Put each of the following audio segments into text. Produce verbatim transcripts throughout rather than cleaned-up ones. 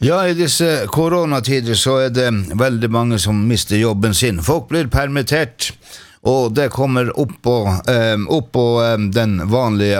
Ja, i disse koronatider så er det veldig mange som mister jobben sin. Folk blir permittert, og det kommer opp på, eh, opp på eh, den vanlige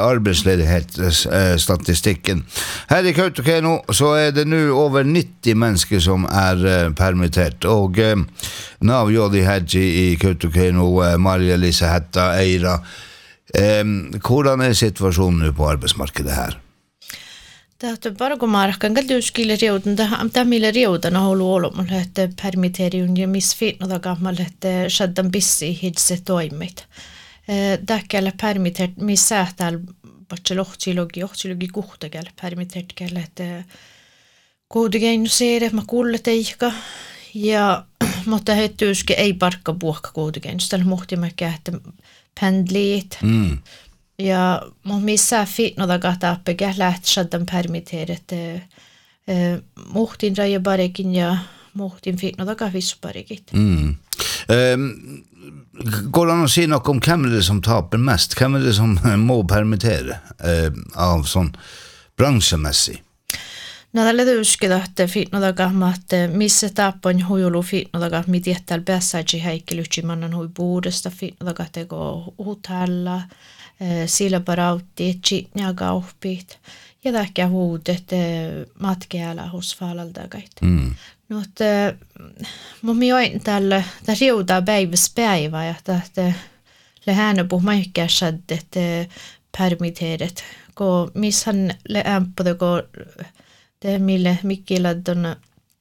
arbeidsledighetsstatistikken. Her i Kautokeino så er det nå over nitti mennesker som er eh, permittert, og eh, Nav Jodi Hedji i Kautokeino, eh, Maria Lise Hetta Eira. Eh, hvordan er situasjonen nå på arbeidsmarkedet her? Det bara går markan galdu skille reuden det am tamile reuden har hållit hållit man hette permitterium ja missfit och gammal hette shaddan bissi hidset toimit eh dakalla permittert missätal bachelorologi ohtologi kuhtagal permittert kallet koodigein seere makulleteika ja mutta hettyske ei parkka buokka koodigein stel mohti mä kähtä pendlit mm. Ja mun missä fitnoda gatappe läht shaddan permitteret eh muhtin raja barekin ja muhtin fitnoda gavis barekit. Mm. Ehm går det att säga något om vem är det som taper mest? Vem är det som må permittera eh av sån branschmässig? När det uskeda att fitnoda gammat missä tappon hujulu fitnoda gatt mit jättal bässaji heikkelychi mannen hui buudesta fitnoda gattego hotella sillä parautti chitnia gauppit ja tähkä huudet matkeala hos falaltagait. Mm. No että mun mioin tällä tää riutaa päiväspäivä ja tähtä lähänä puhmaikkäsad että permitteret ko missan lämpöde ko te mille mikkiladdon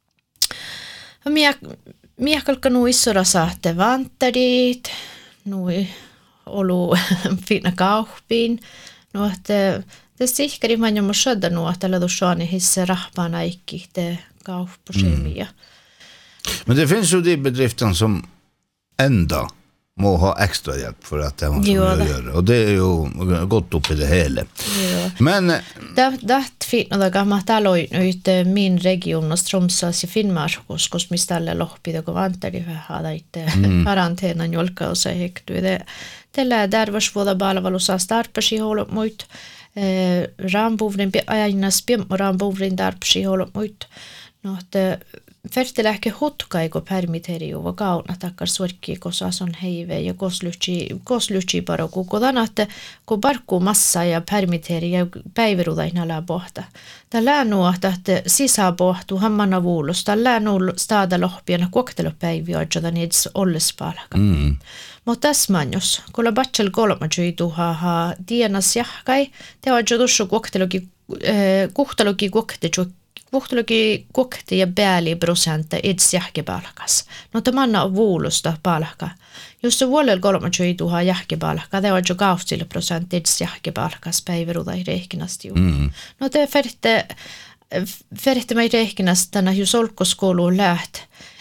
Mia mia kalkanu issora saatte vantarit nui olu fina kauppin no että det sikkari man ju måste skydda nu att alla då sjön hisse rahbana ikke det kaupposemia. Men det finns ju de bedrifter som ända må ha extra hjälp för att det måste göra och det är ju gott upp i det hela. Jo. Men det det fint när jag matar loj ut min region och Strömsås i Finnmark och skos mistalle lohpi det går vantari för hade inte karantänen jolka och så hektu det tällä där var svåra balvalusa starpasi hållut muit eh rambovrin aina spim rambovrin darpsi hållut muit no että Fertilääke hutkaiko permitteriu va kauna takkar suorki kosa son heive ja kosluchi kosluchi paroku kodana että ko barku massa ja permitteri ja päivärudaina la pohta tällä nuota että sisäpohtu hammana vuulus tällä nuul stada lohpiana koktelopäiviä jodan eds ollespalaka mm. Mutta tasmanjos kolla bachel kolma juituha ha dienas jahkai te on jodussu koktelogi kohtalogi koktejo Vuhtologi kokti ja pääli prosenta its jähkipalkas. No tamanna on vuulusta palkka. Jos se vuolel kolmatjoi tuha jähkipalkka, det on jo kahtille prosent its jähkipalkas päiväruda i reikinasti ju. Mm. No te färte färte mig reikinast tänä ju solkoskouluun läht.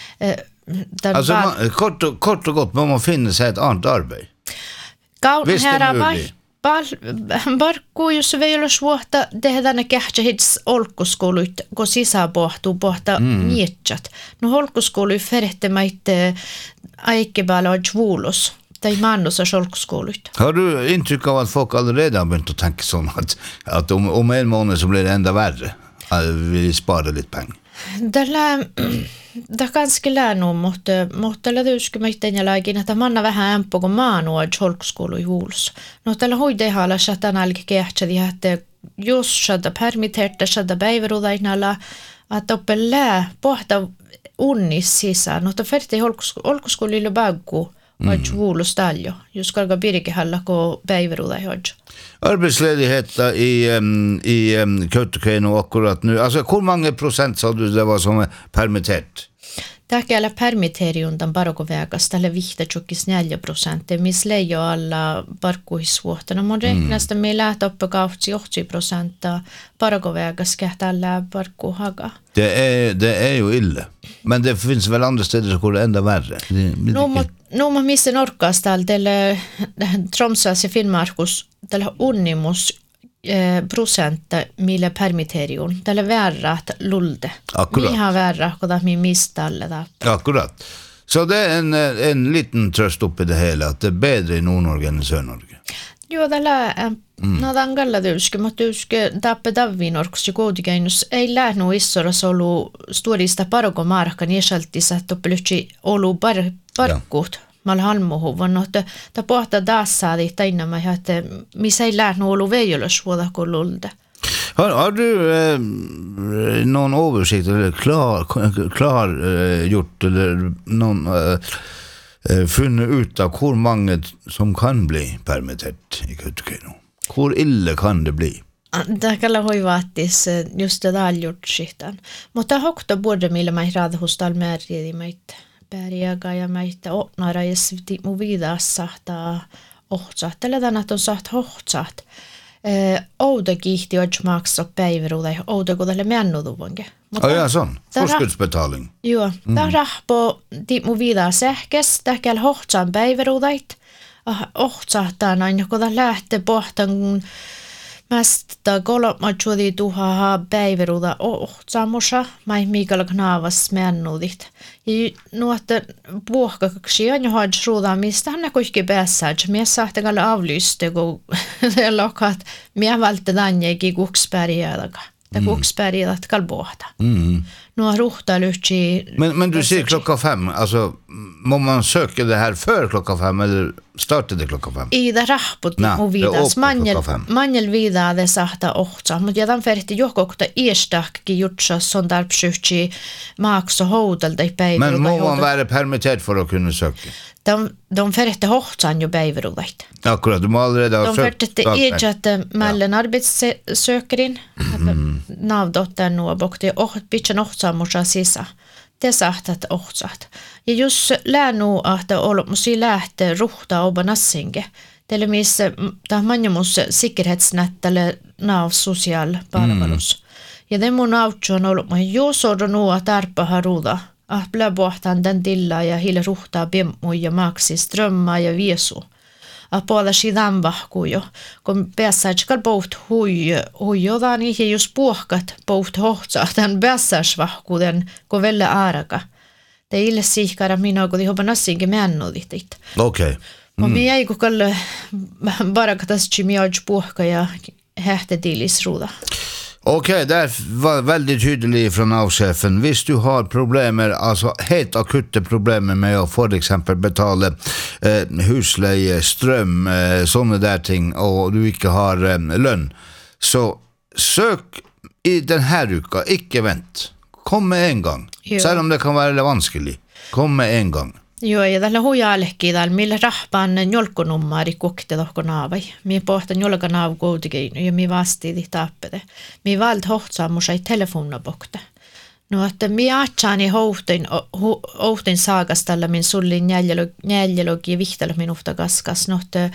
Alltså man, kort, och, kort och gott, man må finna sig ett annat arbete. Kaun herra Bal barku jos ei ole suotta tehdä ne kähtsä hits olkkoskoulut kun sisäpohtuu pohta mm. mietjat. No olkkoskoulu ferehtemait aikebala och vulos. Tai mannosa olkkoskoulut. Har du intryck av att folk allerede har börjat att tänka så att att om om en månad så blir det ända värre. Vi sparar lite pengar. Tällä da ganska lärno måste måste lära uske miten ja lagin että manna vähän ämpö kun maanua olkkoskoulu i vulos. No tällä hoide hala shatan alki kehtsädi että jos shada permitterta shada päivärudainalla att oppelää pohta unnis sisään. No to ferti olkkoskoululle baggu och vulos taljo. Just karga birkehalla ko päivärudaihoj. Arbetsledighet i um, i um, Kautokeino akkurat nu. Alltså hur många procent sa du det var som permitterat? Tällä permitteriundan parkovägas tällä vihta tjokis neljä prosenttia, missä leijo alla parkkuhisvuottana. Mun räknästä me läht uppe kahdeksankymmentä prosenttia parkovägas kähtäällä parkkuhaga. Det är det är ju illa. Men det finns väl andra steder som går det ända värre. No mo no mo missä norkas tällä Tromsøs ja Finnmarkus tällä unnimus prosenta millä permitterion tällä värrat lulde. Akkurat. Vi har värra koda mi mistalle där. Akkurat. Så det är en en liten tröst upp i det hela att det är bättre i Nordnorge än i Sörnorge. Joo, tällä mm. nadan kalla tyyske, mutta tyyske tappe davviin orkusti koutikäinnus ei lähnu issoras ollut stuodista paroko markan jäsaltissa, että plytsi ollut par, parkkuut. Mal halmuhu, vaan että ta pohta tässä di tainama että missä ei lähnu ollut veijölös vuoda kullulta. Har, har du eh, någon översikt eller klar, klar eh, gjort eller någon eh, funnit ut av hur många som kan bli permittert i Kautokeino? Hur illa kan det bli? Tämä kalla hoivaattis just det där gjort skitan. Mutta hokta både millä mä radhustal määriä meitä pärjäga ja meitä otnara ja sviti mu vidassa ta ohtsaat. Tällä tänä on saat hohtsaat. Ouda kihti on maksaa päiväruuda ja ouda kun tälle mennuduvanke. Oh ja, sån. Forskudsbetaling. Joo. Tämä rahpo tiimu vidaa sähkäs. Tämä käy hohtsaan päiväruudait. Ohtsaattaan aina kun tämä lähtee pohtaan mästä kolmatjuudi tuhaa päiväruuda ohtsaamusa. Mä ei miikalla knaavas mennudit. Ja nuotta puhkakaksi on jo haadis ruudaa, mistä hän kuitenkin päässään. Mie saatte kalla avlyste, kun se lokat. Mie vältetään jäikin kukspärjäälläkä. Det kukspärjät att kall båda. Mm. Nu har ruhta lyhtsi. Men men du säger klockan fem, alltså må man söka det här för klockan fem eller startar det klockan fem? I det rahput mu vidas manjel manjel vida det sahta ohtsa, mutta jätän ferti johkokta iestakki jutsa son tarpsyhtsi maakso houtalta i päivä. Men må man vara permitterad för att kunna söka? De de ferti hohtsan jo päiväruudait. Akkurat, de har redan sökt. De ferti iestat mällen arbetssökerin. Navdotten nuo bokti oht pitchen ohtsamusa sisa. Te sahtat ohtsat. Ja jos läänu ahta olmusi lähtee ruhta oba nassinge. Teille missä tämä manjumus sikkerhetsnättäle naav social palvelus. Ja det mun autsu on ollut, jos on nuo tarpaha ruuda. Ah, blä pohtaan den tilla ja hille ruhtaa bemmu ja maksi strömma ja viesu. Ah, puolella sidan vahkuu jo. Kun pääsäätskal poht hui, hui jotain ja jos puhkat poht hohtsaa, tämän pääsääs vahkuuden, kun velle aaraka. Te ille siihkara minua, kun tihopa nassinkin männudit. Okei. Okay. Mm. Mä jäi, kun kalle barakataschi miauj puhka ja hähtetilis ruuda. Okej, okay, det var väldigt tydligt från avchefen. Hvis du har problemer, alltså helt akuta problemer med att för exempel betala eh, husleje, ström, eh, sådana där ting och du inte har eh, lön, så sök i den här uka, icke vänt. Kom med en gång. Säg om det kan vara vanskligt. Kom med en gång. Joo, ja tällä hujalehki täällä, millä rahpaan jolkonummari kokte tohko naavai. Mie pohtan jolka naavu koutikeinu ja mie vastiiti tappete. Mie vald hohtsaamusai telefonabokte. No, että mie aatsaani hohtin, hohtin saakastalla min sullin njäljelogi ja vihtalo minusta kaskas. No, että,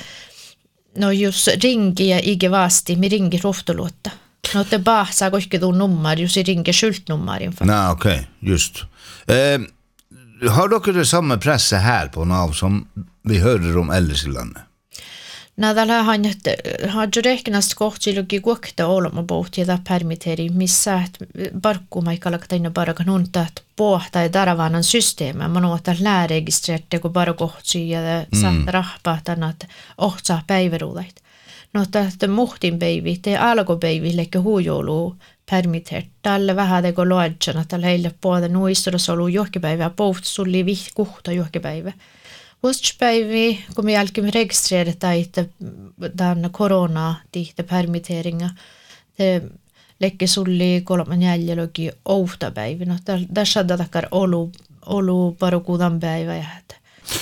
no jos ringi ja ike vasti, mie ringi rohtoluotta. No, että bah saa koikki tuun nummari, jos ringi skyltnummarin. Nej, okej, okay, just. Eh, Har dere det samme presset her på Nav som vi hører om ellers i landet? No, täällä on jo rehkinästä kohtilukin kuokta olema pohti ja permitteri, missä parkkumaikalla parakan on täht pohtaa ja taravanan systeemä. Mä nuotan lääregistrerte, kun parakohtsi ja saat rahpaa tänä, että ohtsaa päiväruudait. No, tästä muhtin päivi, te alkopäivi, leikki huijouluu permittert. Tällä vähän teko loadjana, tällä heille puolta nuistossa ollut johkipäivä, pohti sulli vihti kuhta johkipäivä. Vuospäivi, kun me jälkeen registreerata, että tämän korona tihti permitteringa, te leikki sulli kolman jäljelogi ouhtapäivinä. Tässä takar olu, olu parokudan päivä jähtä.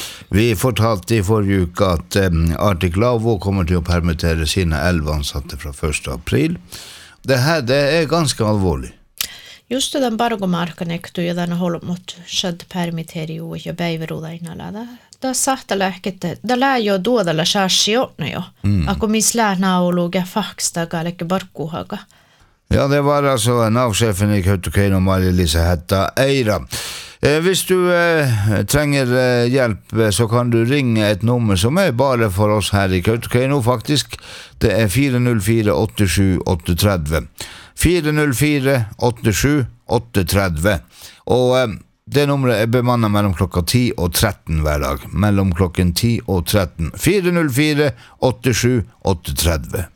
Vi fortalte i forrige uke at um, Arctic Lavvo kommer til å permittere sine elleve ansatte fra første april. Det här det är ganska allvarligt. Just den parkomarkan ektu ja den håller mot shad permitterio ja päiväruudaina läda. Da sahta lähkette. Da lää jo duodalla shashi otno jo. Mm. Ako mis lähnä oluga faksta kallekke parkkuhaka. Ja, det var alltså Nav-chefen i Kautokeino, Maria-Lisa Hetta Eira. Eh, hvis du eh, trenger eh, hjelp, så kan du ringe et nummer som er bare for oss her i Kautokeino, faktisk. Det er fire null fire åtte sju åtte tre null. fire null fire åtte sju åtte tre null. Og eh, Det nummeret er bemannet mellom klokka ti og tretten hver dag. Mellom klokken ti og tretten. fire null fire åtte sju åtte tre null.